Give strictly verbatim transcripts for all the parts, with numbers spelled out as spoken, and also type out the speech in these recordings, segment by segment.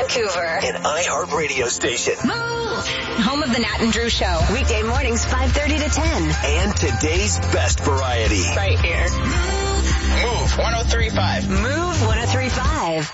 Vancouver. An iHeart radio station. Move! Home of the Nat and Drew Show. Weekday mornings, five thirty to ten. And today's best variety. Right here. Move one oh three point five. Move one oh three point five.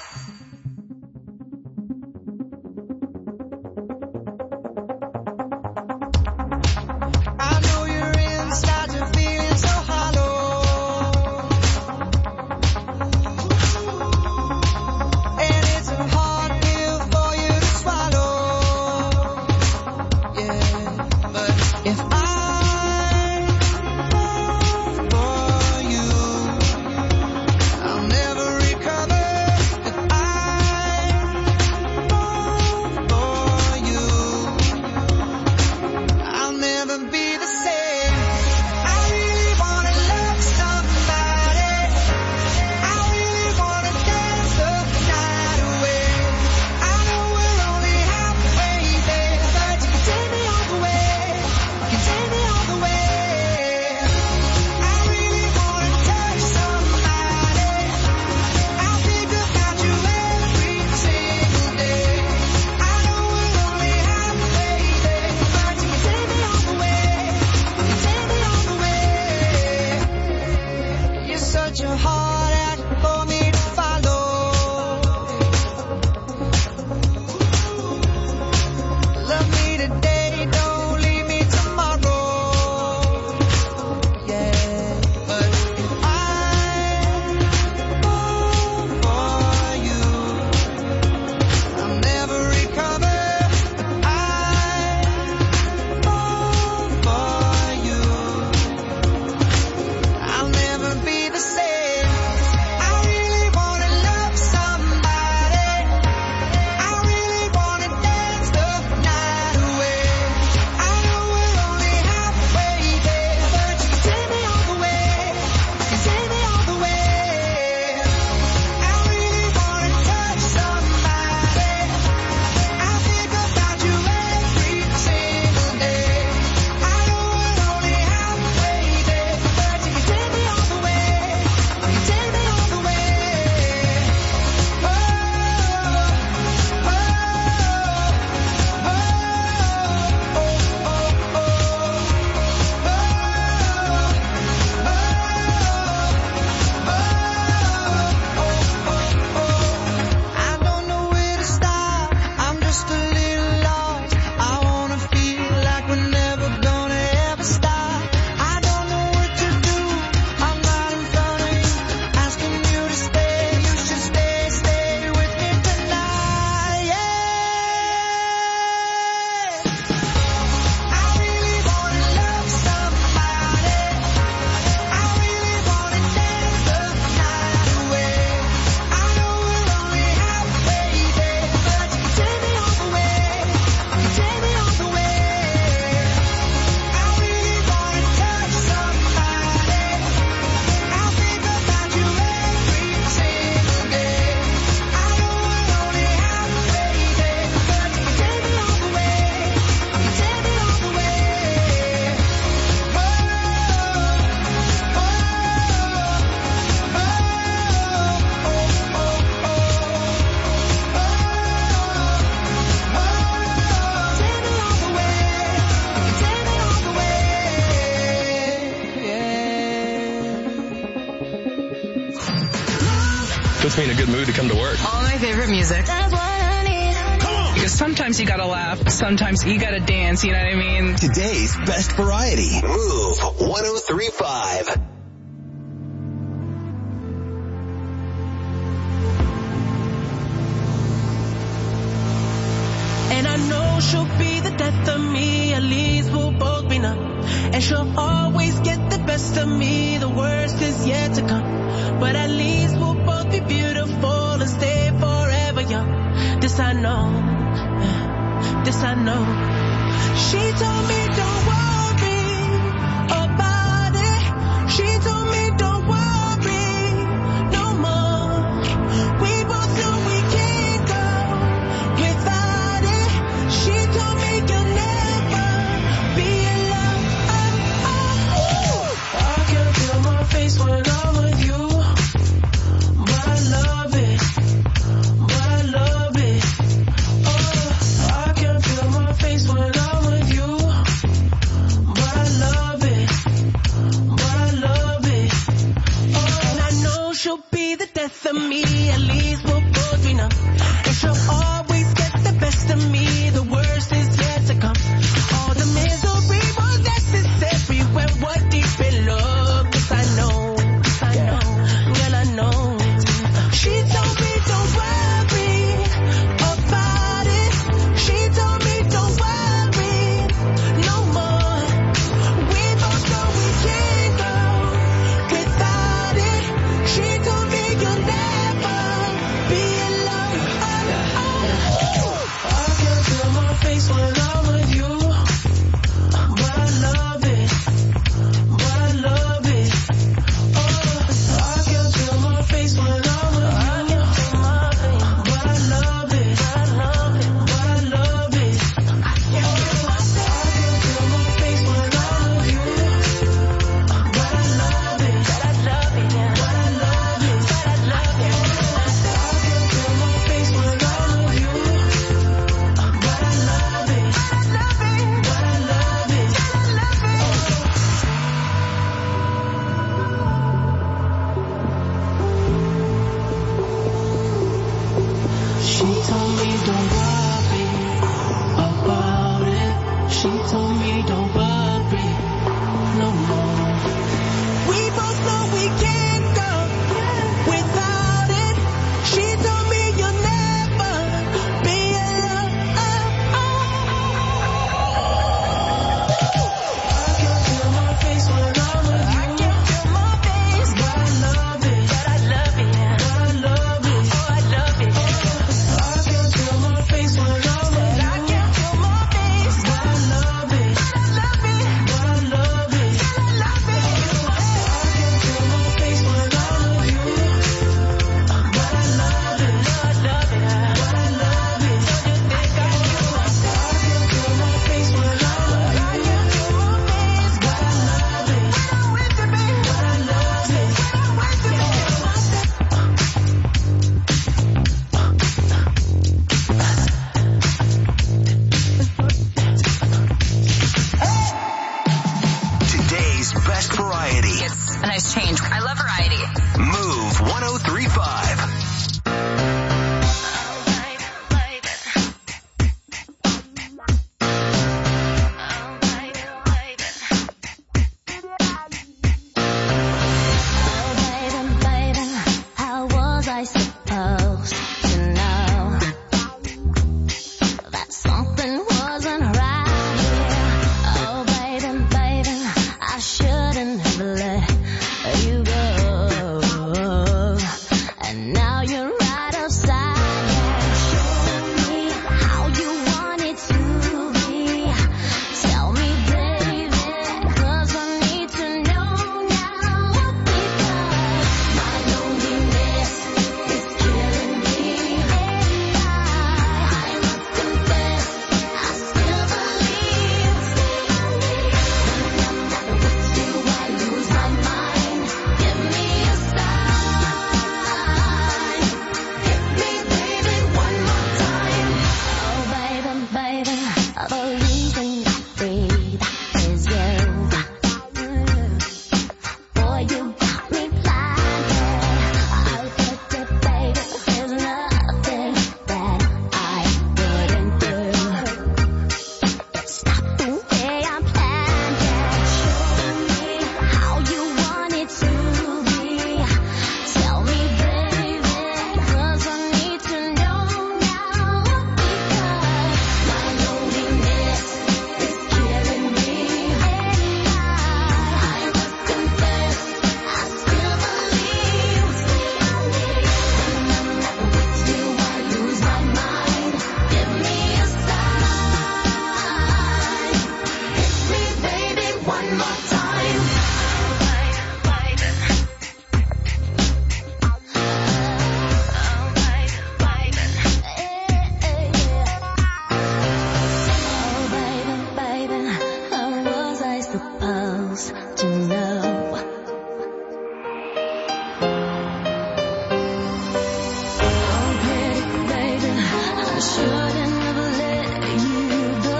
Puts me in a good mood to come to work. All my favorite music. That's what I need. Come on! Because sometimes you gotta laugh, sometimes you gotta dance, you know what I mean? Today's best variety. Move one oh three point five. And I know she'll be the death of me, at least we'll both be numb. And she'll always get the best of me, the worst is yet to come. But at least we'll both be beautiful and stay forever young. This I know, this I know. She told me don't worry about it. She told me don't worry no more. We both know we can't go without it. She told me you'll never She told me don't worry no more. We both know we can't go without it. She told me you'll never be alone. I can feel my face when I'm with you. I can feel my face, but I love it. But I love it, yeah. But I love it. Oh, I love it. I can feel my face when I'm with you. I can feel my face, but I love it. But I love it. But I love it. But I love it. I can feel my face when I'm with you. But I love it. But I love it. But I love it. Don't you think I do? I can feel my face when I'm with you. I can feel my face, but I love it. When I'm with you, baby. But I love it. When I'm with you, baby. Today's best variety. It's a nice change. I love variety. Move one oh three point five. How was I supposed to know that something wasn't right here? Oh, baby, baby, I shouldn't have let you go. And now you're right outside. Show me how you want it to be. Tell me, baby, 'cause I need to know now. Because my loneliness is killing me. And I, I must confess, I still believe, still believe. When I'm not with you, I lose my mind. Give me a sign. Hit me, baby, one more time. Oh, baby, baby, the reason I breathe is you. Boy, you got me blinded. I'll get it, baby. There's nothing that I wouldn't do. It's not the way I planned it. Show me how you want it to be. Tell me, baby, 'cause I need to know now. Because my loneliness is killing me. And I, I must confess, I still believe, still believe. When I'm not with you, I lose my mind. Give me a sign. Hit me, baby, one more time. Oh, baby, baby, how was I supposed to know? Oh, baby, baby, I shouldn't have let you go.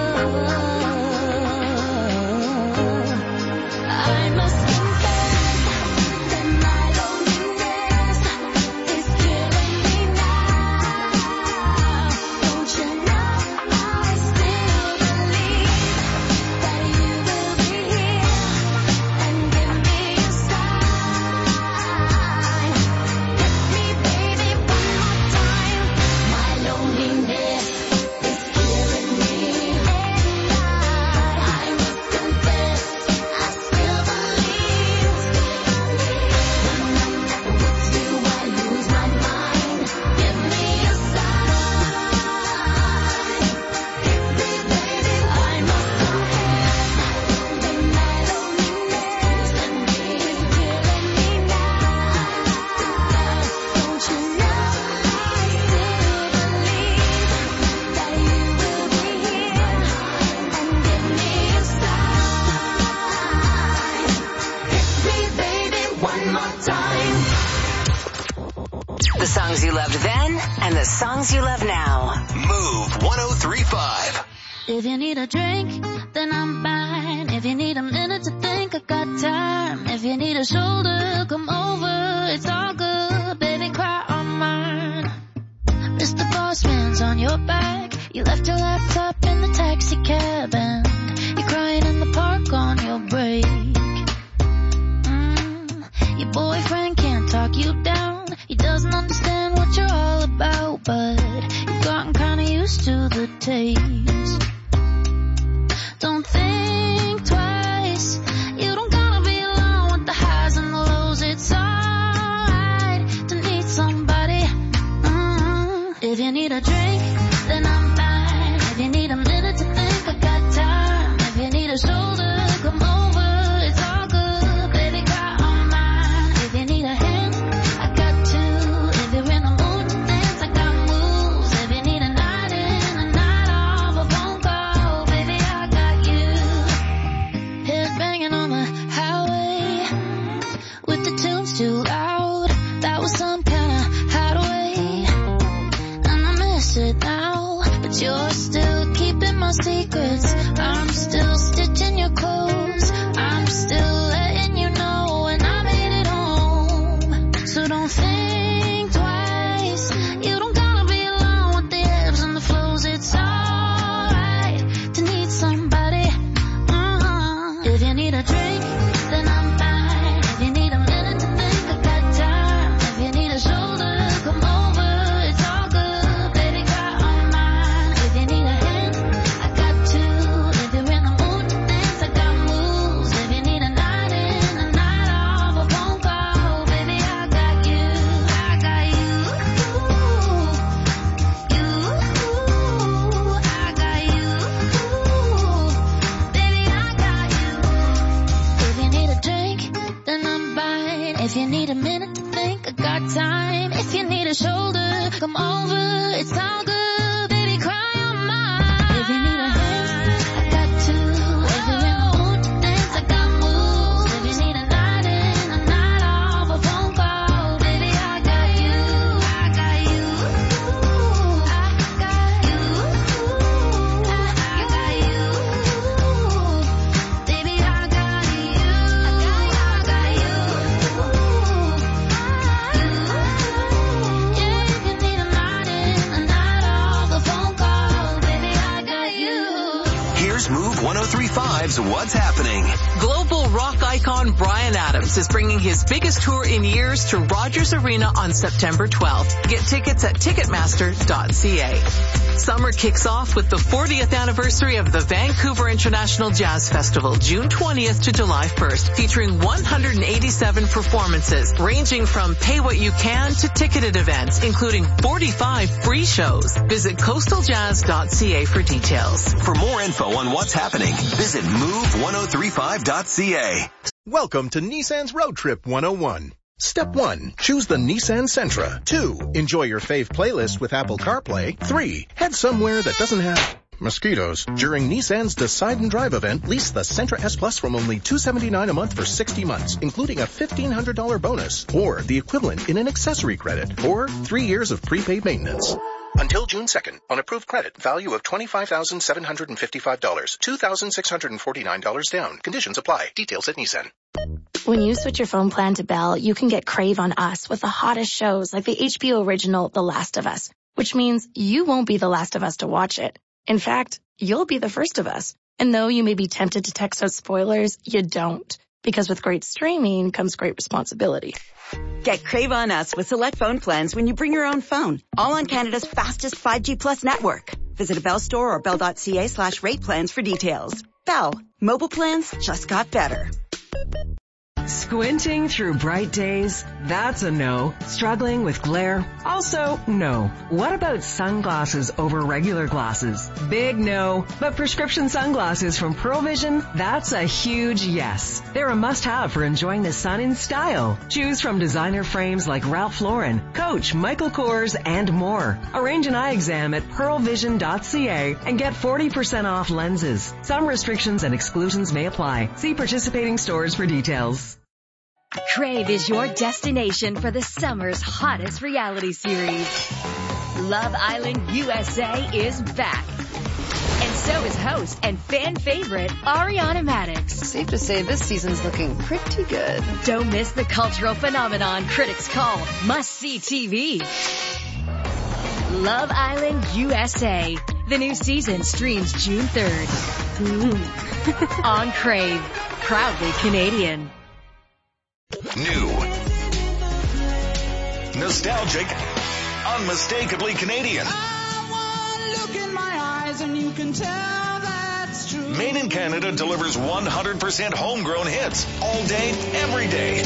I must confess that my loneliness is killing me now. Don't you know I still believe that you will be here and give me a sign. Hit me, baby, one more time. My loneliness is killing me. And I, I must confess, I still believe, still believe. When I'm not with you, I lose my mind. Give me a sign. Hit me, baby, I must confess that my loneliness is killing me now. Don't you know I still believe that you will be here and give me a sign. Hit me, baby, one more time. The songs you loved then and the songs you love now. Move one oh three point five. If you need a drink, then I'm fine. If you need a minute to think, I got time. If you need a shoulder, come over. It's all good, baby, cry on mine. Mister Bossman's on your back. You left your laptop in the taxi cab and a shoulder, come over, it's all good. Baby, got on mine. If you need a hand, I got two. If you're in the mood to dance, I got moves. If you need a night in, a night off, a phone call, baby, I got you. Head banging on the highway with the tunes too loud. That was some kind of hideaway, and I miss it now. But you're still keeping my secrets. I'm still stitching your clothes. I'm still letting you know when I made it home. So don't think twice. You don't gotta be alone with the ebbs and the flows. It's alright to need somebody. Uh-huh. If you need a drink, then I'm fine. If you need a minute to think, I got time. If you need a shoulder, come over, it's all good. Baby, got on mine. If you need a hand, I got two. If you're in the mood to dance, I got moves. If you need a night in, a night off, a phone call, baby, I got you. I got you. You. I got you. Baby, I got you. If you need a drink, then I'm fine. If you need a minute to think, I got time. If you need a shoulder, come over, it's all good. Baby, cry on mine. If you need a hand, I got two. If you're in the mood to dance, I got moves. If you need a night in, a night off, a phone call, baby, I got you. I got you. I got you. I got you. Baby, I got you. I got you. Yeah, if you need a night in, a night off, a phone call, baby, I got you. Here's Move one oh three five's What's Happening. Global rock icon Bryan Adams is bringing his biggest tour in years to Rogers Arena on September twelfth. Get tickets at ticketmaster dot c a. Summer kicks off with the fortieth anniversary of the Vancouver International Jazz Festival, June twentieth to July first, featuring one hundred eighty-seven performances, ranging from pay what you can to ticketed events, including forty-five free shows. Visit coastal jazz dot c a for details. For more info on what's happening, visit move ten thirty-five dot c a. Welcome to Nissan's Road Trip one oh one. Step one, choose the Nissan Sentra. Two, enjoy your fave playlist with Apple CarPlay. Three, head somewhere that doesn't have mosquitoes. During Nissan's Decide and Drive event, lease the Sentra S Plus from only two hundred seventy-nine dollars a month for sixty months, including a fifteen hundred dollars bonus, or the equivalent in an accessory credit, or three years of prepaid maintenance. Until June second, on approved credit, value of twenty-five thousand seven hundred fifty-five dollars, two thousand six hundred forty-nine dollars down. Conditions apply. Details at Nissan. When you switch your phone plan to Bell, you can get Crave on Us with the hottest shows like the H B O original The Last of Us, which means you won't be the last of us to watch it. In fact, you'll be the first of us. And though you may be tempted to text out spoilers, you don't. Because with great streaming comes great responsibility. Get Crave on Us with select phone plans when you bring your own phone. All on Canada's fastest five G plus network. Visit a Bell store or bell dot c a slash rate plans for details. Bell. Mobile plans just got better. Squinting through bright days? That's a no. Struggling with glare? Also, no. What about sunglasses over regular glasses? Big no. But prescription sunglasses from Pearl Vision? That's a huge yes. They're a must-have for enjoying the sun in style. Choose from designer frames like Ralph Lauren, Coach, Michael Kors, and more. Arrange an eye exam at pearl vision dot c a and get forty percent off lenses. Some restrictions and exclusions may apply. See participating stores for details. Crave is your destination for the summer's hottest reality series. Love Island U S A is back. And so is host and fan favorite Ariana Madix. Safe to say this season's looking pretty good. Don't miss the cultural phenomenon critics call must-see T V. Love Island U S A. The new season streams June third. On Crave. Proudly Canadian. New. Nostalgic. Unmistakably Canadian. Look in my eyes and you can tell that's true. Made in Canada delivers one hundred percent homegrown hits all day, every day.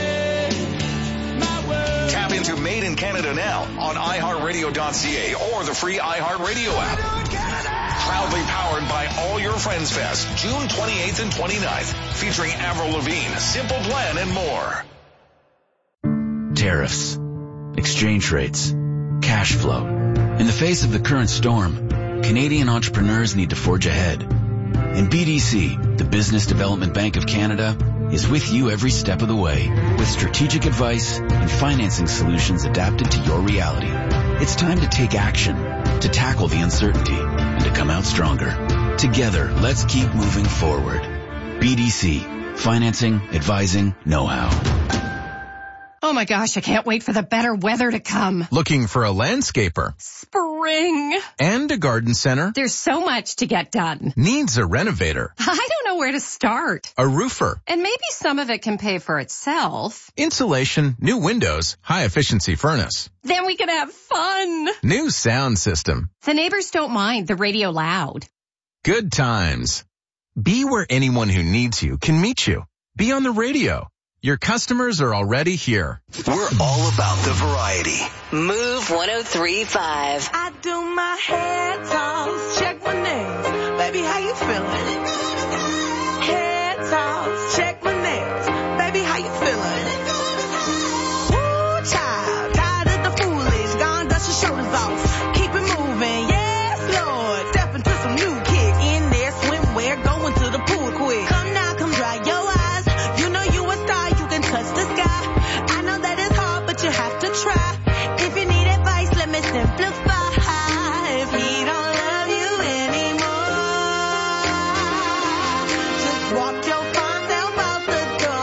Tap into Made in Canada now on i heart radio dot c a or the free iHeartRadio app. Proudly powered by All Your Friends Fest, June twenty-eighth and twenty-ninth, featuring Avril Lavigne, Simple Plan, and more. Tariffs, exchange rates, cash flow. In the face of the current storm, Canadian entrepreneurs need to forge ahead. And B D C, the Business Development Bank of Canada, is with you every step of the way with strategic advice and financing solutions adapted to your reality. It's time to take action, to tackle the uncertainty, and to come out stronger. Together, let's keep moving forward. B D C, financing, advising, know-how. Oh my gosh, I can't wait for the better weather to come. Looking for a landscaper? Spring. And a garden center? There's so much to get done. Needs a renovator? I don't know where to start. A roofer? And maybe some of it can pay for itself. Insulation, new windows, high efficiency furnace. Then we can have fun. New sound system. The neighbors don't mind the radio loud. Good times. Be where anyone who needs you can meet you. Be on the radio. Your customers are already here. We're all about the variety. Move one oh three point five. I do my hair toss, check my nails. Baby, how you feeling? Hair toss, check my nails. Baby, how you feeling? Woo, child, tired of the foolish. Gone, dust your shoulders off. Keep it moving, yes, Lord. Step into some new kick. In there, swimwear, going to the pool quick. Come now, come dry your eyes. You know you a star, you can touch the sky. I know that it's hard, but you have to try. If you need advice, let me simplify. If he don't love you anymore, just walk your fine self out the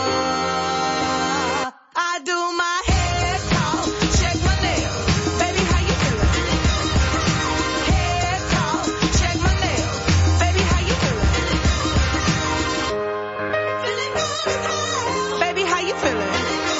door. I do my hair talk, check my nails. Baby, how you feeling? Hair talk, check my nails. Baby, how you feeling? Baby, how you feeling?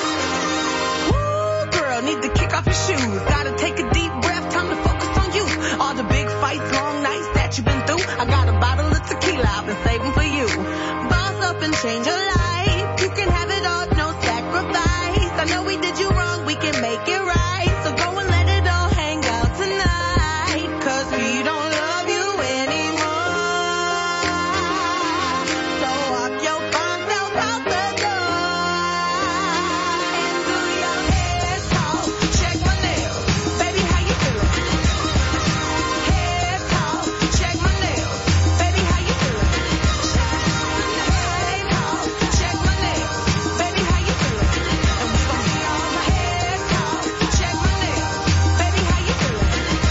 Woo, girl, need to kick off your shoes. Gotta take a deep breath, time to focus on you. All the big fights, long nights that you've been through. I got a bottle of tequila I've been saving for you. Boss up and change your life. You can have it all, no sacrifice. I know we did you wrong, we can make it right. So go and let it all hang out tonight. Cause we don't love you anymore. So walk your fine self out the door. And do your hair talk, check my nails. Baby, how you feeling? Hair talk, check my nails. Baby, how you feeling? Hair talk, check my nails. Baby, how you feeling? And we gon' be all my hair talk, check my nails. Baby, how you feeling?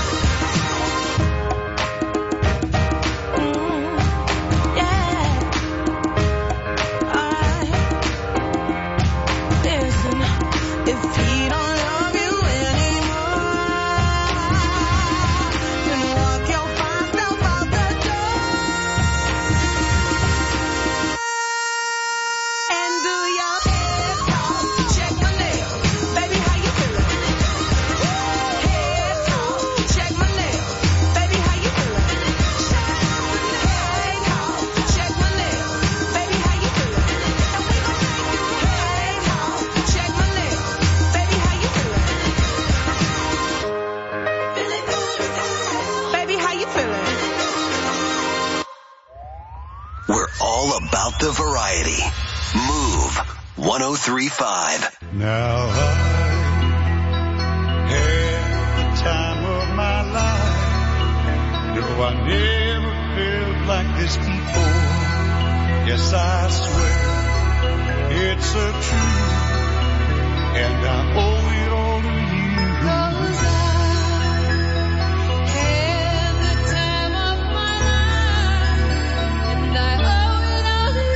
Mm, yeah. Alright. Listen, if he don't love you anymore, then walk your fine self out the door. And do your hair talk, check my nails. Baby, how you feeling? Hair talk, check my nails. Baby, how you feeling? Hair talk, check my nails. Baby, how you feeling? And we gon' make you hair talk, check my nails. Baby, how you feeling? Feeling good? Baby, how you feeling? We're all about the variety. Move one oh three point five. Now I had the time of my life. No, I never felt like this before. Yes, I swear it's a truth, and I owe it all to you. Had the time of my life, and I owe it all to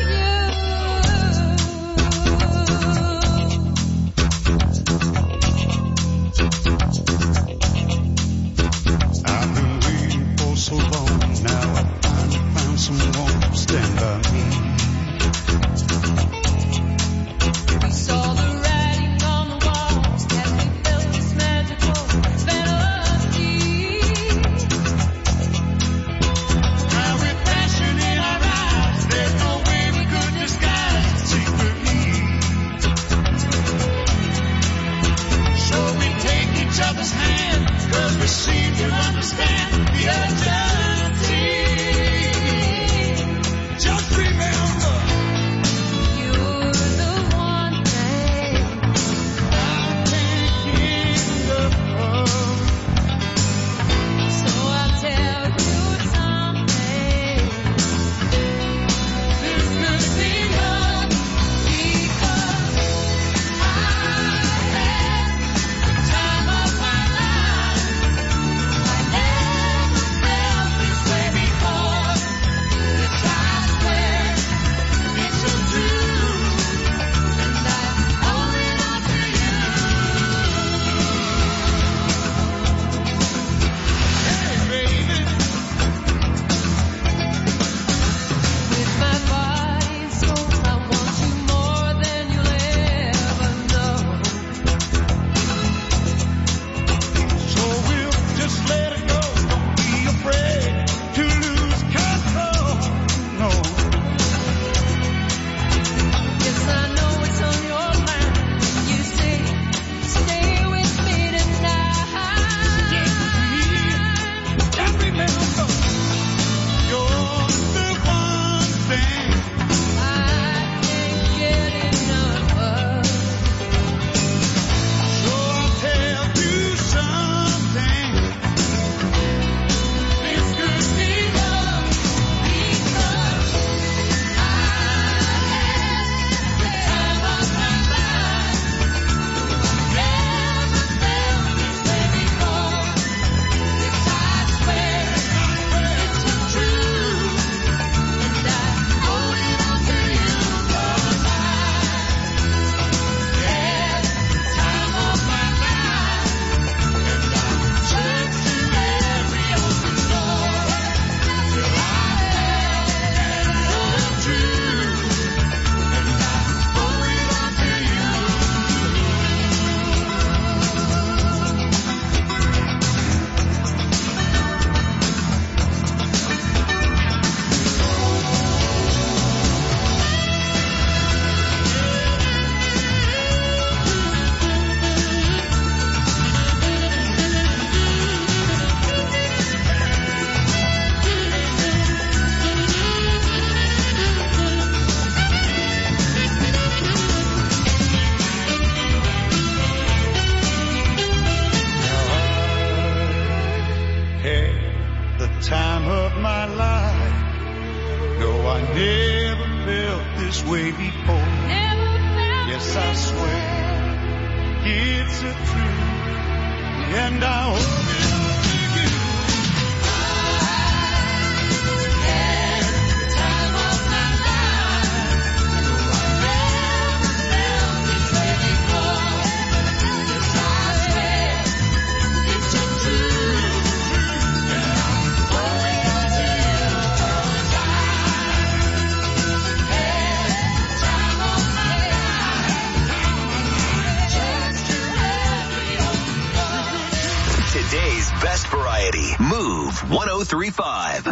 I've been waiting for so long. Now I finally found someone to stand by me. We saw the writing on the wall. this way before. Yes, I swear it's a truth, and I hope it. Today's best variety. Move one oh three point five.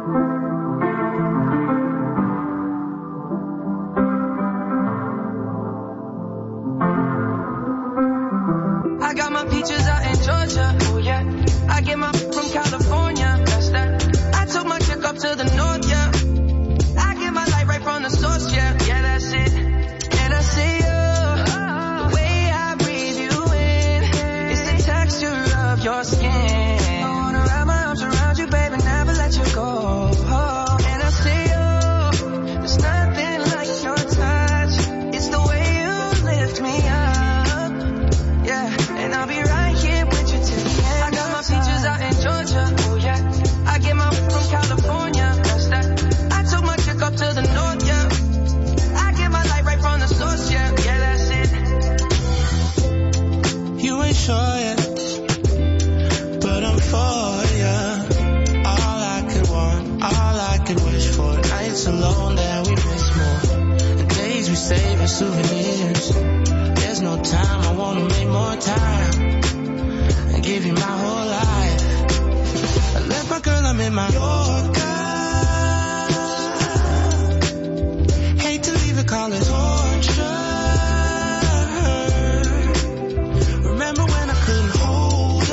I got my peaches out in Georgia, oh yeah. I get my from California, that's that. I took my chick up to the north, yeah. I get my light right from the source, yeah. Yeah, that's it. And I see you, the way I breathe you in. It's the texture of your skin. I wanna wrap my arms around you, baby, never let you go. Oh, and I see you, there's nothing like your touch. It's the way you lift me up, yeah. And I'll be right here with you till the end. I got my peaches out in Georgia, oh yeah. I get my from California, that's that. I took my chick up to the north, yeah. I get my light right from the source, yeah. Yeah, that's it. You ain't sure yet, but I'm for ya. All I could want, all I could wish for. Nights alone that we miss more, and days we save as souvenirs. There's no time, I wanna make more time and give you my whole life. I left my girl, I'm in my Yorker. Hate to leave it, call it torture. Remember when I couldn't hold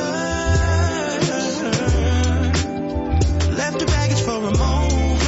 her? Left the baggage for a moment.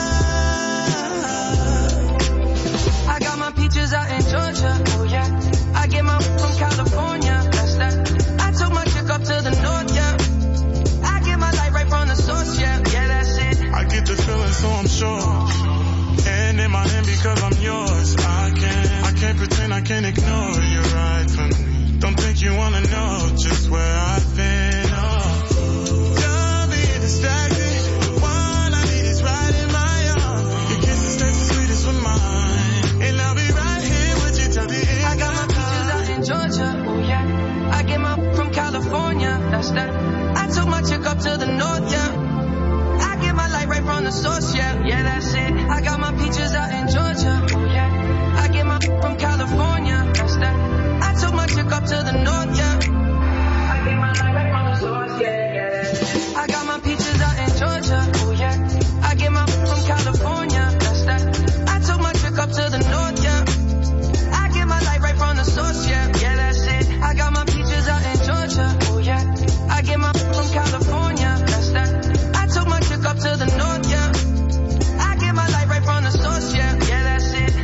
I got my peaches out in Georgia, oh yeah. I get my from California, that's that. I took my chick up to the north, yeah. I get my light right from the source, yeah. Yeah, that's it. I get the feeling, so I'm sure. And in my hand because I'm yours. I can't, I can't pretend, I can't ignore you right from me. Don't think you wanna know just where I've been. Oh, don't be distracted. The one I need is right in my arms. Your kisses taste the sweetest with mine, and I'll be right here with you till the end. I got my peaches out in Georgia, oh yeah. I get my from California, that's that. I took my chick up to the north, yeah. I get my light right from the source, yeah. Yeah, that's it. I got my peaches out in Georgia, oh yeah. I get my from California, that's that. I took my chick up to the north, yeah. I get my light right from the source, yeah. Yeah, that's it. I got my peaches out in Georgia, oh yeah. I get my from California, that's that. I took my chick up to the north, yeah. I get my light right from the source, yeah. Yeah, that's it. I got my peaches out in Georgia, oh yeah. I get my from California, that's that. I took my chick up to the north, yeah. I get my light right from the source, yeah. Yeah, that's it.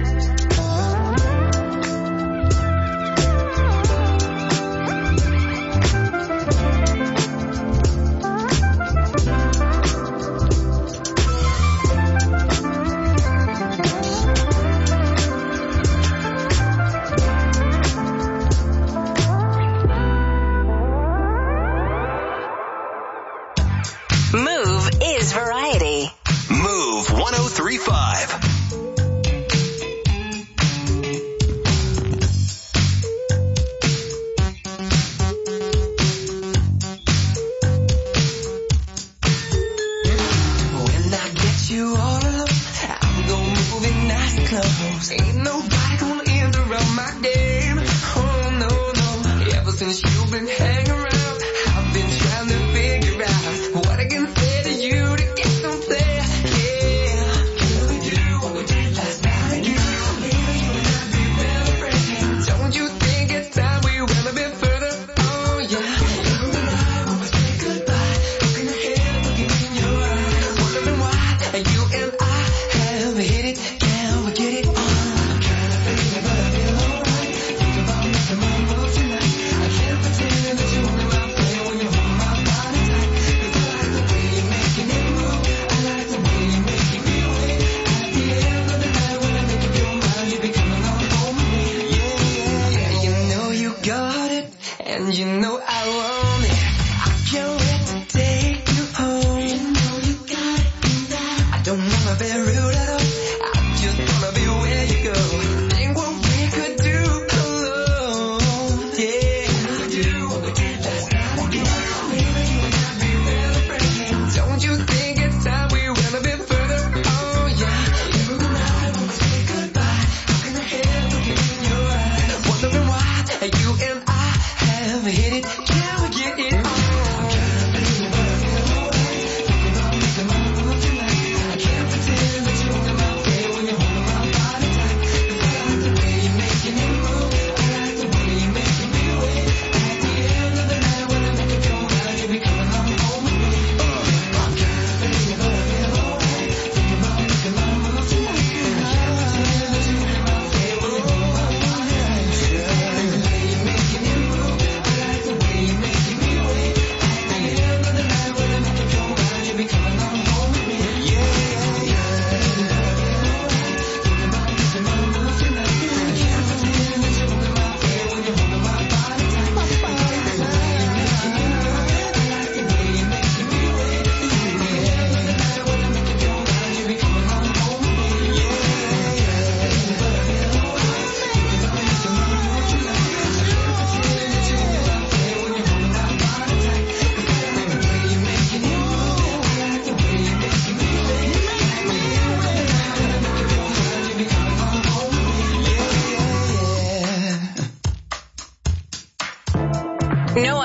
Move is variety. Move one oh three point five. When I get you all alone, I'm gonna move in nice clothes. Ain't nobody gonna interrupt my game. Oh no, no. Ever since you've been hanging around, I've been trying to figure out what I can say to you to get some play. Yeah, can we do what we did last night again? Maybe you and I be well friends. Don't you think it's time we went a bit further? Oh yeah. You and I, when we say goodbye, looking ahead, looking in your eyes, wondering why you and I have hit it. Can we get it on? I'm trying to figure, but I feel alright. Think about making my move tonight. I can't pretend that you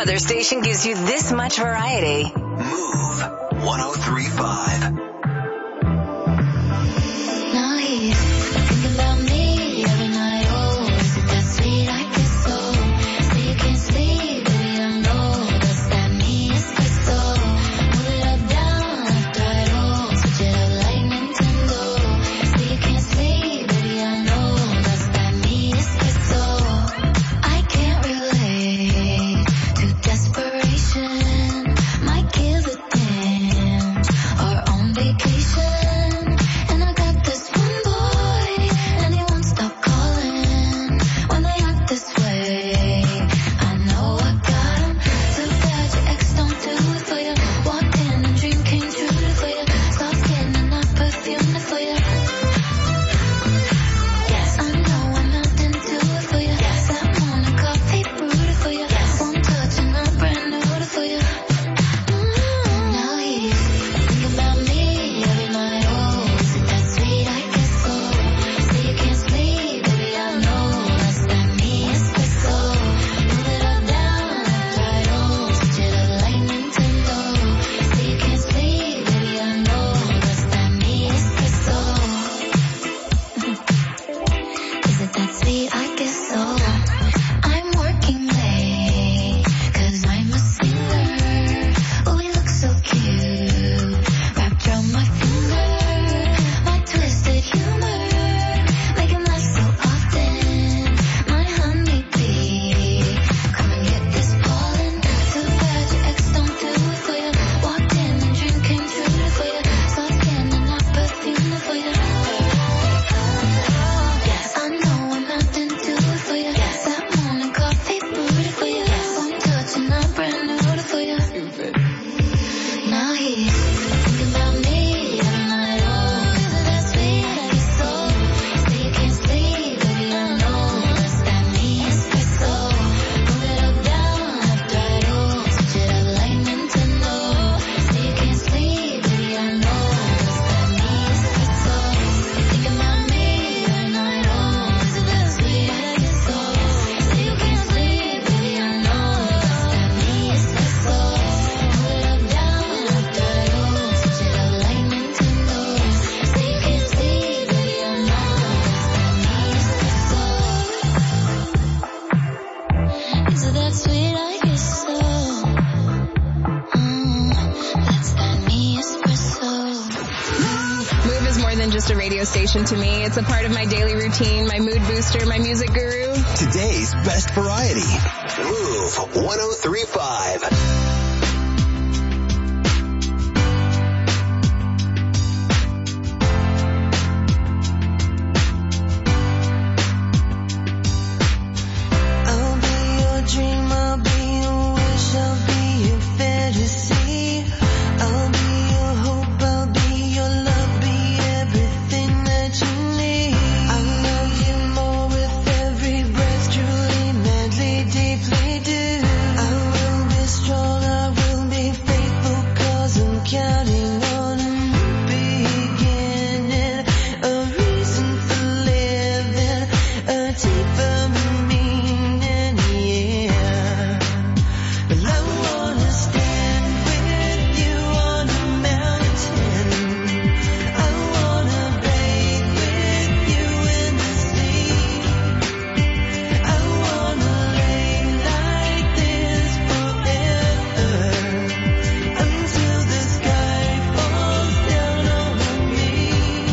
other station gives you this much variety. Move one oh three point five. Now he's thinking about me every night. Oh, is it that sweet? I guess so. Say you can't sleep, baby, I know that's that me espresso. Move it up, down, left, right, oh, switch it up like Nintendo. Say you can't sleep, baby, I know that's that me espresso. I can't relate to desperation. Might give a damn or on vacation. And I got this one boy, and he won't stop calling when they act this way. I know I got him. Too bad your ex don't do it for you. Walked in and dream came true for you. Soft skin and not perfume for you. Yes, I know I'm not into it for you. That morning coffee brewed for you. One touch and I'm brand new for you. Now he's thinking about me every night. Oh, is it that sweet? I guess so. Say you can't sleep, baby, I know that's that me espresso. Move it up, down, left, right, oh, switch it up like Nintendo. Say you can't sleep, baby, I know that's that me espresso. Is it that sweet? I guess so. I'm working late, cause I'm a singer. Oh, we look so cute, wrapped around my finger. My twisted humor, make him laugh so often. My honeybee, come and get this pollen. Too bad your ex don't do it for you. Walked in and dream came true for you. Soft skin and not perfume for you. Yes, I know I'm not into it for you. That morning coffee brewed for you. One touch and I'm brand new for you. Now he's thinking about me every night. Oh, is it that sweet? I guess so. Say you can't sleep, baby, I know that's that me espresso. Move it up, down, left, right, oh, switch it up like Nintendo. Say you can't sleep, baby, I know that's that me espresso. Thinking about me every night. Oh, is it that sweet? I guess so. Say you can't sleep, baby, I know that's that me espresso. Move it up, down, left, right, oh, switch it up like Nintendo. Say you can't sleep, baby, I know that's that me espresso. Is it that sweet? I guess so. Mm, that's that me espresso. Move is more than just a radio station to me. It's a part of my daily routine, my mood booster, my music guru. Today's best variety. Move one oh three point five. I'll be your dream, I'll be your wish, I'll be your fantasy. I'll be your hope, I'll be your love, be everything that you need. I love you more with every breath, truly, madly, deeply do. I will be strong, I will be faithful, cause I'm counting on a new beginning, a reason for living, a deeper meaning, yeah. Well, I wanna stand with you on a mountain. I wanna bathe with you in the sea. I wanna lay like this forever, until the sky falls down on me.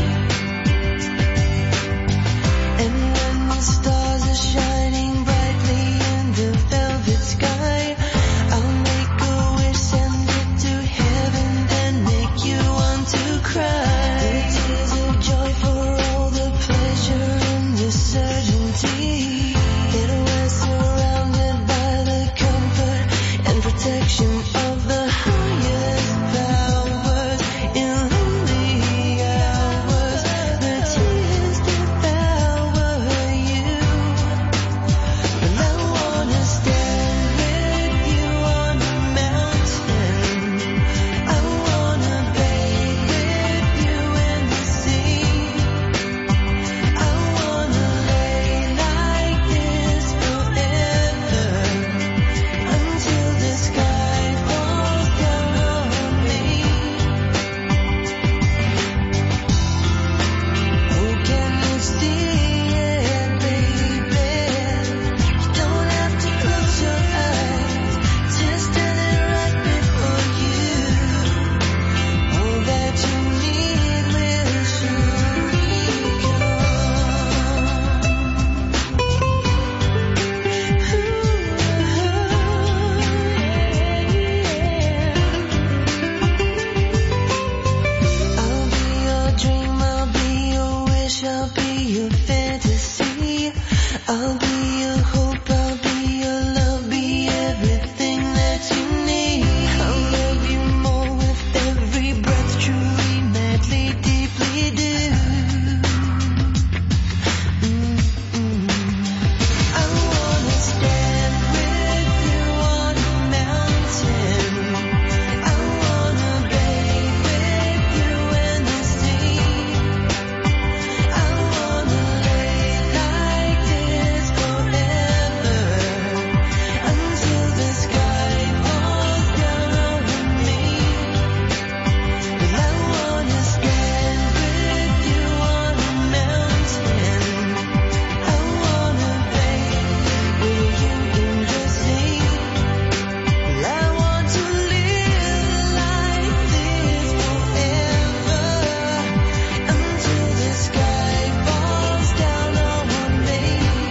And when the stars are shining brightly in the velvet sky, I'll make a wish, send it to heaven, then make you want to cry. The tears of joy for all the pleasure and the certainty that we're surrounded by the comfort and protection of the highest powers. In lonely hours, the tears devour you. I'll be your fantasy. I'll be your hope, I'll be your love, be everything that you need. I'll love you more with every breath, truly, madly, deeply do. Mm-mm. I wanna stand with you on a mountain. I wanna bathe with you in the sea. I wanna lay like this forever until the sky falls down over me. Well, I wanna stand with you on a mountain. I wanna bathe with you in the sea. Well, I want to live like this forever until the sky falls down over me.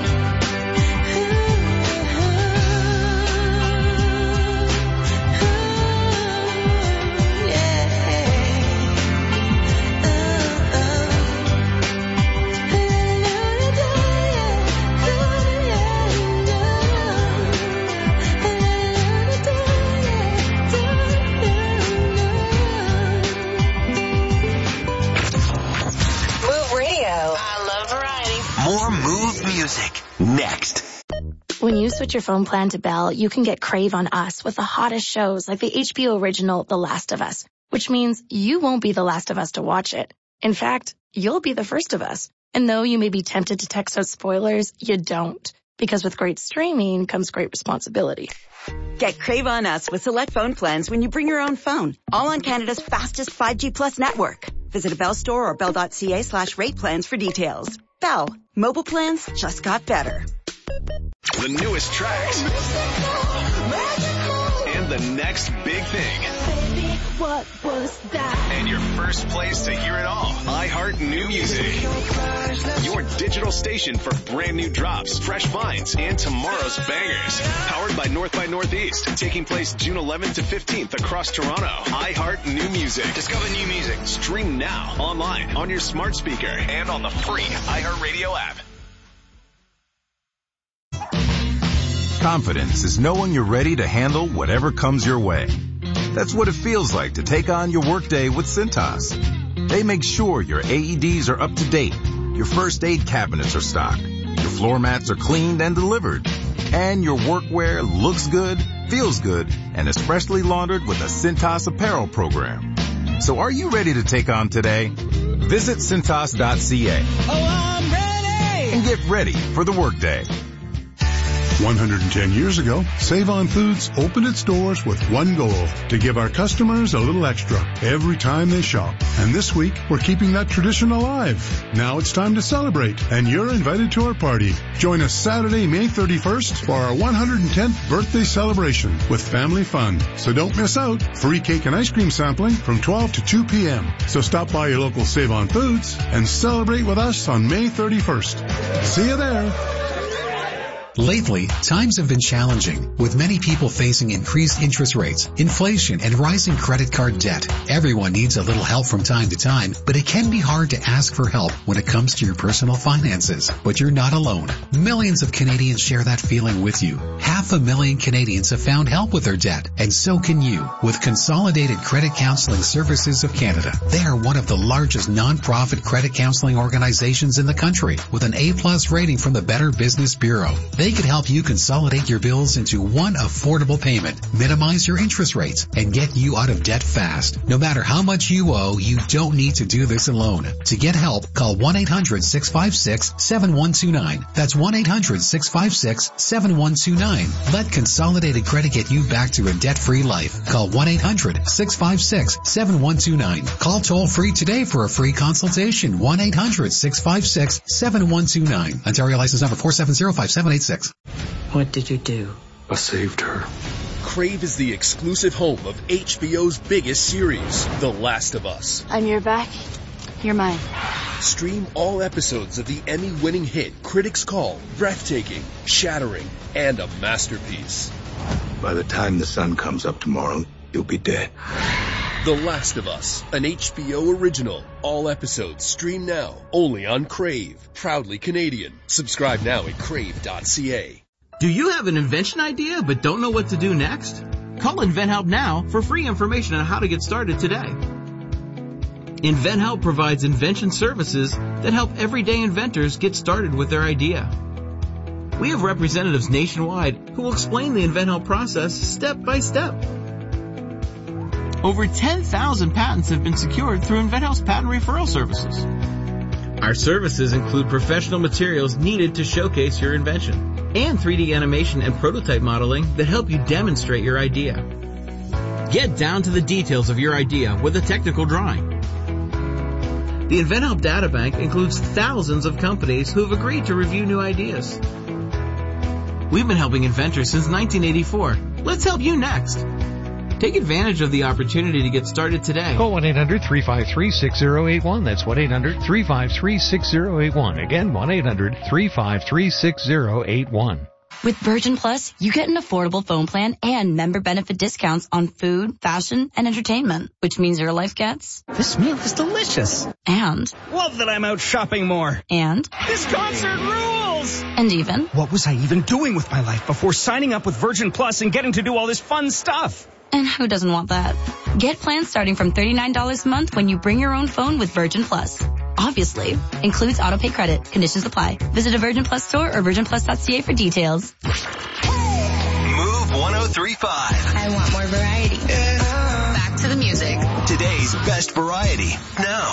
Move Radio. I love variety. More Move music next. When you switch your phone plan to Bell, you can get Crave on Us with the hottest shows like the H B O original The Last of Us, which means you won't be the last of us to watch it. In fact, you'll be the first of us. And though you may be tempted to text out spoilers, you don't. Because with great streaming comes great responsibility. Get Crave on Us with select phone plans when you bring your own phone. All on Canada's fastest five G plus network. Visit a Bell store or bell.ca slash rate plans for details. Bell. Mobile plans just got better. The newest tracks. And the next big thing. What was that? And your first place to hear it all. iHeart New Music. Your digital station for brand new drops, fresh finds, and tomorrow's bangers. Powered by North by Northeast. Taking place June eleventh to fifteenth across Toronto. iHeart New Music. Discover new music. Stream now, online, on your smart speaker, and on the free iHeartRadio app. Confidence is knowing you're ready to handle whatever comes your way. That's what it feels like to take on your workday with Cintas. They make sure your A E Ds are up to date, your first aid cabinets are stocked, your floor mats are cleaned and delivered, and your workwear looks good, feels good, and is freshly laundered with a Cintas apparel program. So are you ready to take on today? Visit Cintas dot C A. Oh, I'm ready! And get ready for the workday. one hundred ten years ago, Save-On Foods opened its doors with one goal, to give our customers a little extra every time they shop. And this week, we're keeping that tradition alive. Now it's time to celebrate, and you're invited to our party. Join us Saturday, May thirty-first for our one hundred tenth birthday celebration with family fun. So don't miss out. Free cake and ice cream sampling from twelve to two p.m. So stop by your local Save-On Foods and celebrate with us on May thirty-first. See you there. Lately, times have been challenging, with many people facing increased interest rates, inflation, and rising credit card debt. Everyone needs a little help from time to time, but it can be hard to ask for help when it comes to your personal finances. But you're not alone. Millions of Canadians share that feeling with you. Half a million Canadians have found help with their debt, and so can you, with Consolidated Credit Counseling Services of Canada. They are one of the largest non-profit credit counseling organizations in the country, with an A-plus rating from the Better Business Bureau. They can help you consolidate your bills into one affordable payment, minimize your interest rates, and get you out of debt fast. No matter how much you owe, you don't need to do this alone. To get help, call one eight hundred six five six seven one two nine. That's one eight hundred six five six seven one two nine. Let Consolidated Credit get you back to a debt-free life. Call one eight hundred six five six seven one two nine. Call toll-free today for a free consultation. one eight hundred six five six seven one two nine. Ontario license number four seven zero five seven eight six. What did you do? I saved her. Crave is the exclusive home of H B O's biggest series, The Last of Us. I'm your back. You're mine. Stream all episodes of the Emmy-winning hit critics call breathtaking, shattering, and a masterpiece. By the time the sun comes up tomorrow, you'll be dead. The Last of Us, an H B O original. All episodes stream now, only on Crave. Proudly Canadian. Subscribe now at crave dot c a. Do you have an invention idea but don't know what to do next? Call InventHelp now for free information on how to get started today. InventHelp provides invention services that help everyday inventors get started with their idea. We have representatives nationwide who will explain the InventHelp process step by step. Over ten thousand patents have been secured through InventHelp's patent referral services. Our services include professional materials needed to showcase your invention and three D animation and prototype modeling that help you demonstrate your idea. Get down to the details of your idea with a technical drawing. The InventHelp Databank includes thousands of companies who have agreed to review new ideas. We've been helping inventors since nineteen eighty-four. Let's help you next. Take advantage of the opportunity to get started today. Call one eight hundred three five three six zero eight one. That's one eight hundred three five three six zero eight one. Again, one eight hundred three five three six zero eight one. With Virgin Plus, you get an affordable phone plan and member benefit discounts on food, fashion, and entertainment, which means your life gets... This meal is delicious. And... Love that I'm out shopping more. And... This concert rules! And even... What was I even doing with my life before signing up with Virgin Plus and getting to do all this fun stuff? And who doesn't want that? Get plans starting from thirty-nine dollars a month when you bring your own phone with Virgin Plus. Obviously, includes autopay credit. Conditions apply. Visit a Virgin Plus store or virgin plus dot c a for details. Move one oh three point five. I want more variety. Yeah. Back to the music. Today's best variety. Now.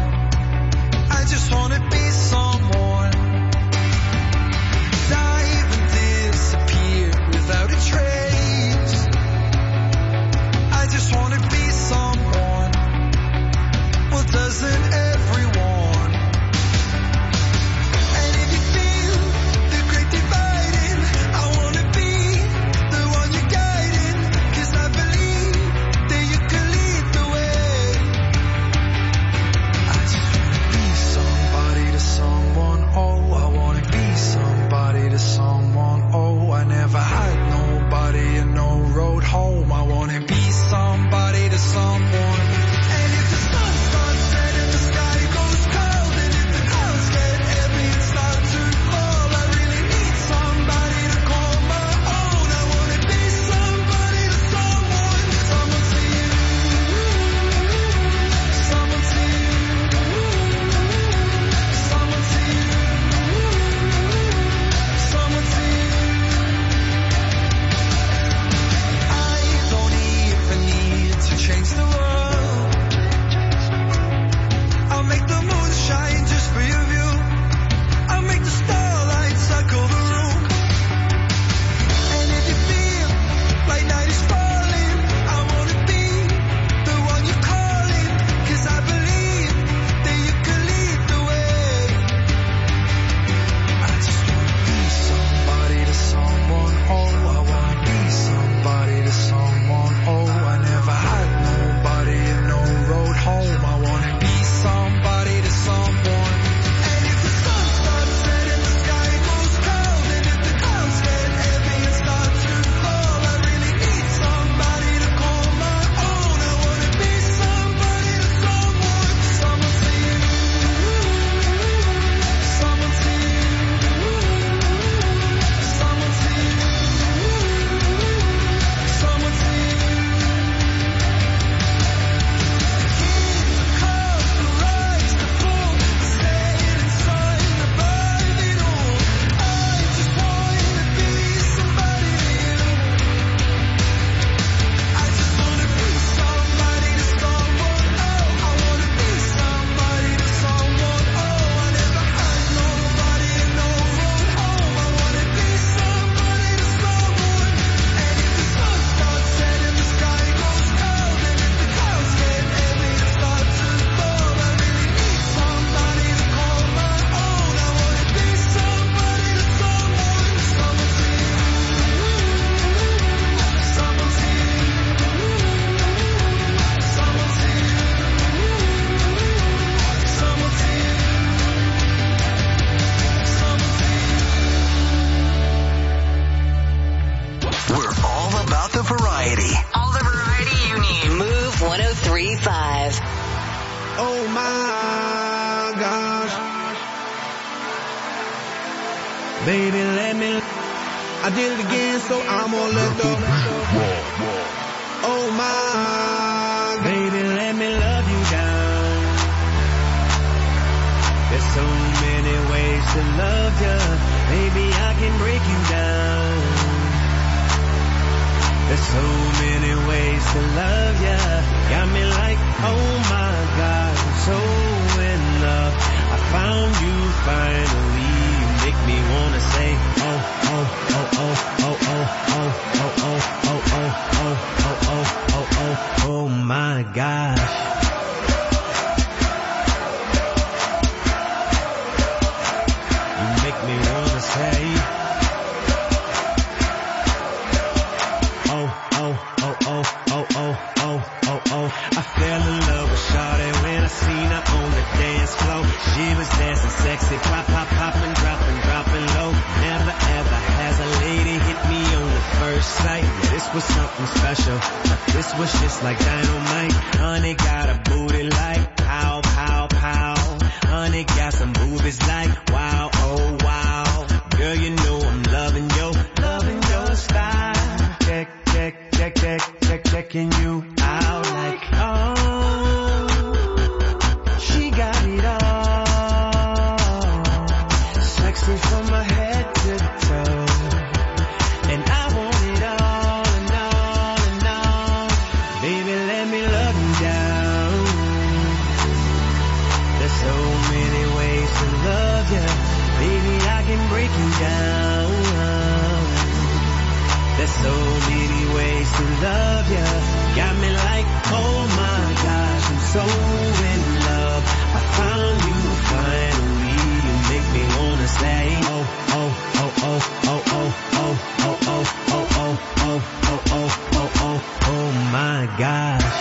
Someone, dive variety. All the variety you need. Move one oh three point five. Oh my gosh. Baby, let me. I did it again, so I'm gonna let go. Oh my. Baby, let me love you down. There's so many ways to love you. Baby, I can break you down. There's so many ways to love ya. Got me like, oh my God, I'm so in love. I found you finally. You make me wanna say, oh, oh, oh, oh, oh, oh, oh, oh, oh, oh, oh, oh, oh, oh, oh, oh, oh my gosh. You make me wanna say, I fell in love with Shawty when I seen her on the dance floor. She was dancing sexy, pop, pop, popping, dropping, dropping low. Never ever has a lady hit me on the first sight. Yeah, this was something special. This was just like dynamite. Honey got a booty like pow, pow, pow. Honey got some boobies like wow, oh wow. Girl, you know I'm loving yo, loving your style. Check, check, check, check, check, checking you out like, oh, she got it all. Sexy from my head to toe. And I want it all and all and all. Baby, let me love you down. There's so many ways to love you. Baby, I can break you down. There's so many ways to love you. Got me like, oh my gosh, I'm so in love. I found you finally. You make me wanna say, oh, oh, oh, oh, oh, oh, oh, oh, oh, oh, oh, oh, oh, oh, oh, oh, oh my gosh.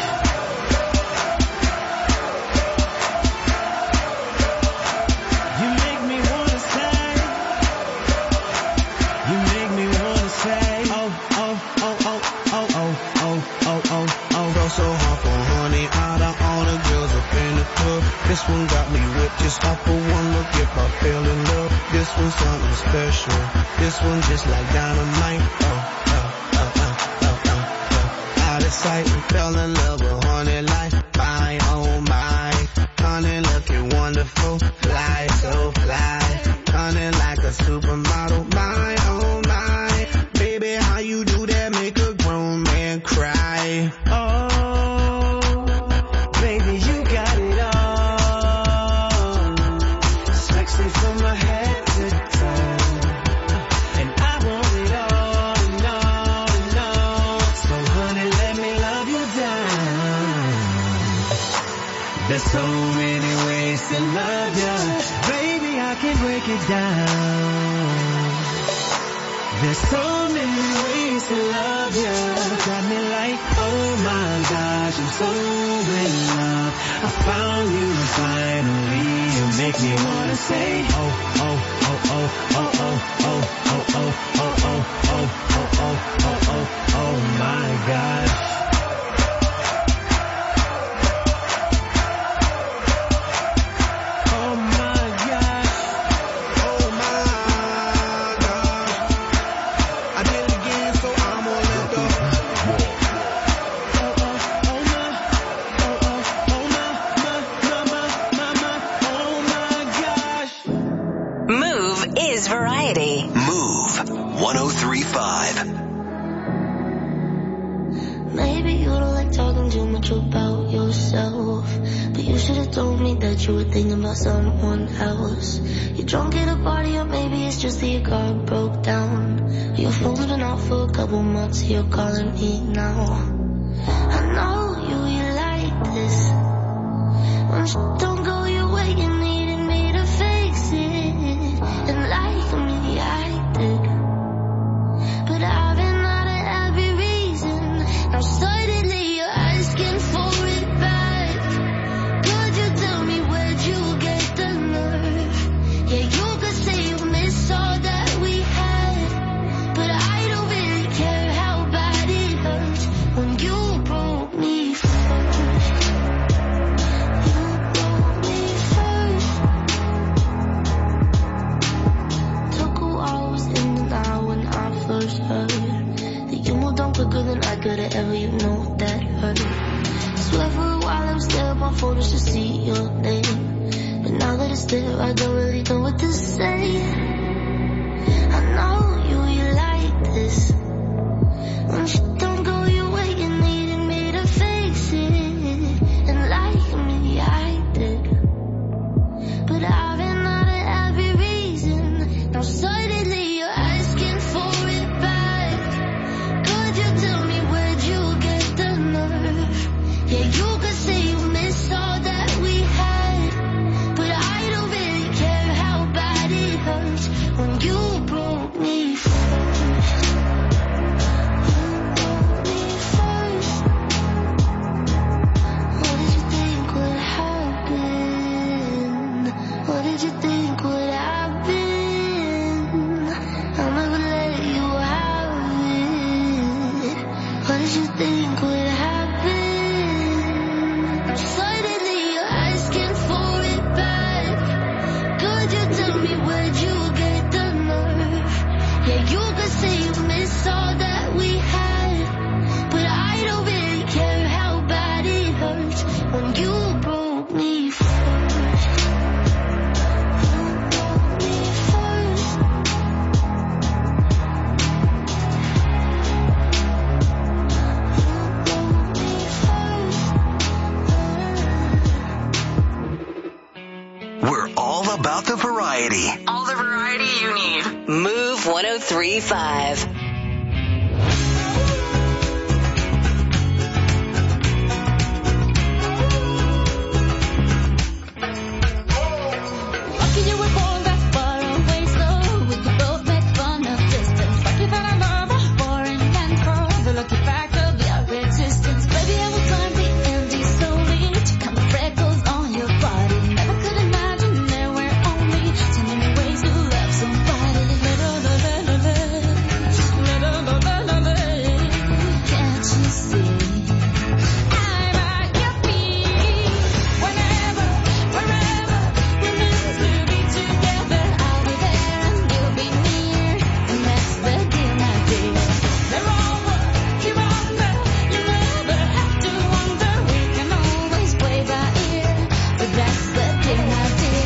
This one got me whipped just off of one look. If I fell in love, this one's something special. This one just like dynamite. Oh, oh, oh, oh, oh, oh, oh. Out of sight and fell in love with honey like my, oh my. Honey looking wonderful, fly so fly. Honey like a supermodel, my, oh my. Baby, how you do that make a grown man cry? Oh. There's so many ways to love you. Baby, I can break it down. There's so many ways to love you. Got me like, oh my gosh, I'm so in love. I found you finally. You make me wanna say, oh, oh, oh, oh, oh, oh, oh, oh, oh, oh, oh, oh, oh, oh, oh, oh, oh my gosh. Move one oh three point five. Maybe you don't like talking too much about yourself, but you should have told me that you were thinking about someone else. You're drunk at a party, or maybe it's just that your car broke down. Your phone's been off for a couple months, you're calling me now. I know you, you like this. When shit don't go your way, you needed me to fix it. And like me, I did. But I've been out of every reason. Now suddenly you're asking for it back. Could you tell me where'd you get the nerve? Yeah, you could say you miss all that we had, but I don't really care how bad it hurts. hell, you know that hurt. Swear for a while I would stare at my photos to see your name, but now that it's there, I don't really know what to say. I know you, you like this. When shit don't go your way, you needed me to fix it, and like me, I did. But I've been out of every reason. Now suddenly you're asking for it back. Could you tell me where'd you get the nerve? Yeah, you could say you miss all that we had, but I don't really care how bad it hurts when you broke me first. What did you think would happen? I'll never let you have it. What did you think would happen? Suddenly you're asking for it back. Could you tell me where'd you get the nerve? Yeah, you could say you miss all that we had, but I don't really care how bad it hurts when you broke me first. We're all about the variety. All the variety you need. Move one oh three point five. Lucky you were born that far away, so we could both make fun of distance. Lucky that I love a boring and cold. The lucky fact of your existence. Baby, I will climb the Andes slowly to count the freckles on your body. Never could imagine there were only so many ways to love somebody. Can't you see? I'm at your feet. Whenever, wherever, we're meant to be together. I'll be there and you'll be near, and that's the deal, my dear. They're over, you're under, you never have to wonder. We can always play by ear, but that's the deal, my dear.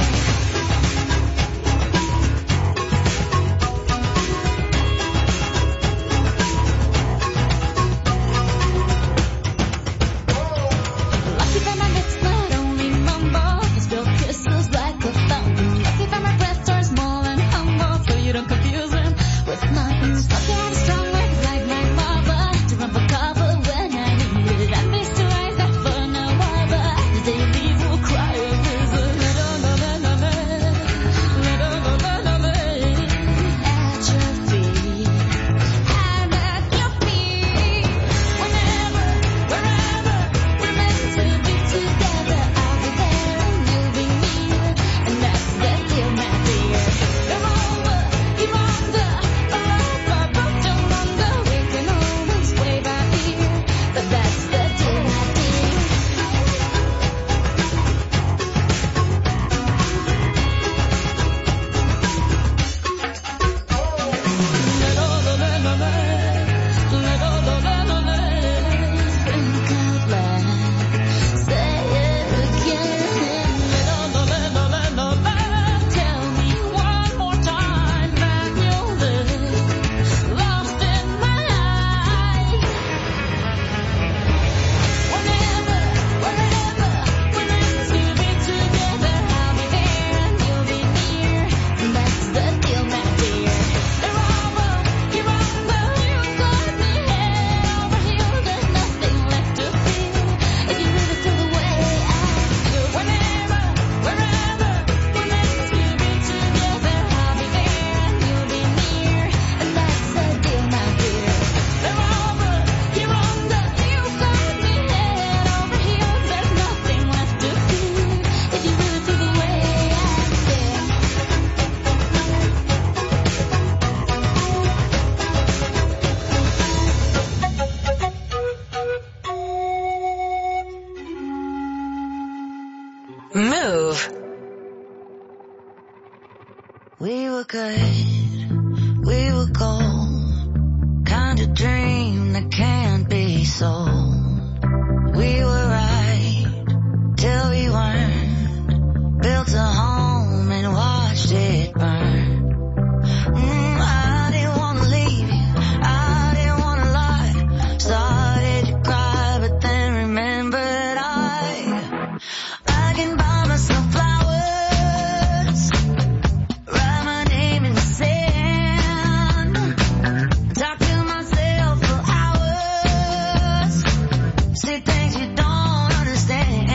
Lucky that my lips not only mumble, they spill kisses like a fountain. Lucky that my breath are small and humble, so you don't confuse them with mountains. Lucky I'm strong like my mother, to run for cover when I need it. I'm used to rise up for no other. The day you leave will cry a river. At your feet, I'm at your feet. Whenever, wherever, we're meant to be together. I'll be there and you'll be near, and that's the deal, my dear. You're over, you're under, a love I both don't wonder. We can always play by ear, but that's the deal, my dear. Think out loud, say it again. Tell me one more time that you'll live, lost in my eyes. Whenever, wherever, we're meant to be together. I'll be there and you'll be near, and that's the deal, my dear. They're over, you're under, you've got me head over heels. There's nothing left to feel if you really feel the way I feel. Whenever, wherever, we're meant to be together. I'll be there and you'll be near, and that's the deal, my dear. They're over, you're under, you've got me head over heels. There's nothing left to feel if you really feel the way I feel. Move. We were good, we were gold, kind of dream that can't be we sold. We were right till we weren't. Built a home and watched it burn. Mm, I didn't wanna leave you, I didn't wanna lie. Started to cry, but then remembered I, I can buy myself flowers, write my name in the sand, talk to myself for hours, say things you don't understand.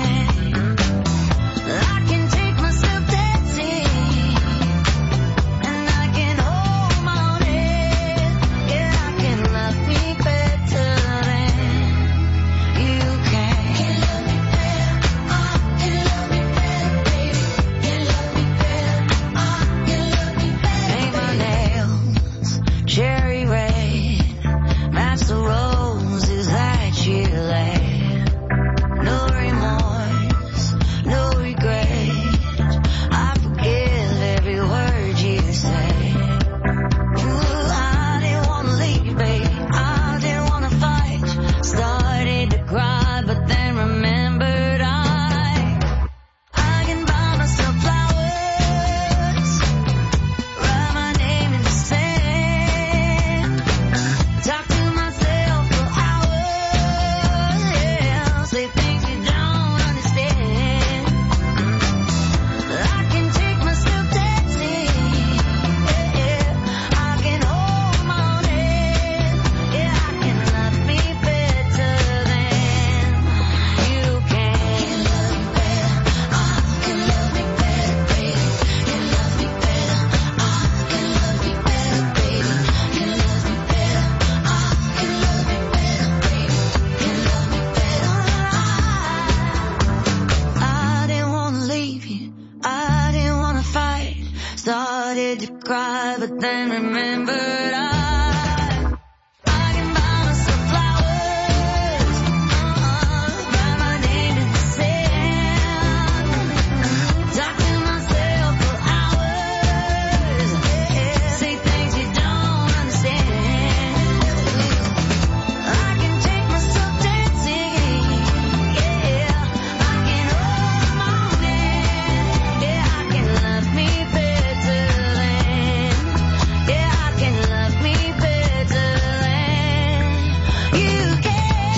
I can take myself dancing, and I can hold my own head. Yeah, I can love me better than you can. Can love me better, oh, can love me better, baby. Can love me better, oh, can love me better. Paint my nails cherry red, match the roses that you laid. No remorse, no regret. I forgive every word you say. Ooh, I didn't wanna leave, babe. I didn't wanna fight. Started to cry, but then remembered I, I can buy myself flowers, write my name in the sand, talk to myself for hours, yeah, say things you don't understand. I can take myself dancing, yeah, I can hold my own head, yeah, I can love me better than you can. Can love me better, oh, can love me better, baby. Can love me better, oh, can love me better, baby. Can love me better, oh, can love me better, baby. Can love me better. I didn't wanna leave you, I didn't wanna fight. Started to cry, but then remembered I, I can buy myself flowers, uh-uh, write my name in the sand, talk to myself for hours, yeah, say things you don't understand. I can take myself dancing, yeah, I can hold my own hand, yeah, I can love me better than, yeah, I can love me better than you can.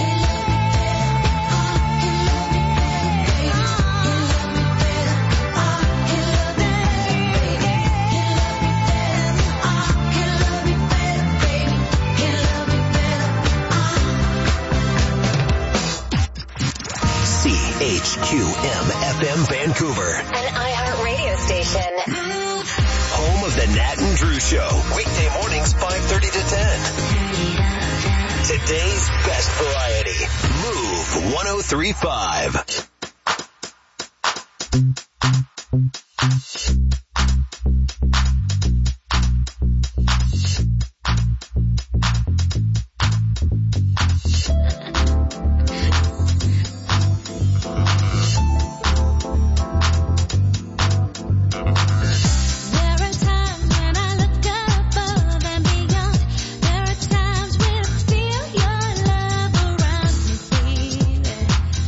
C H Q M F M Vancouver. An iHeart radio station. Home of the Nat and Drew Show. Weekday mornings five thirty to ten. Today's best variety. Move one oh three point five.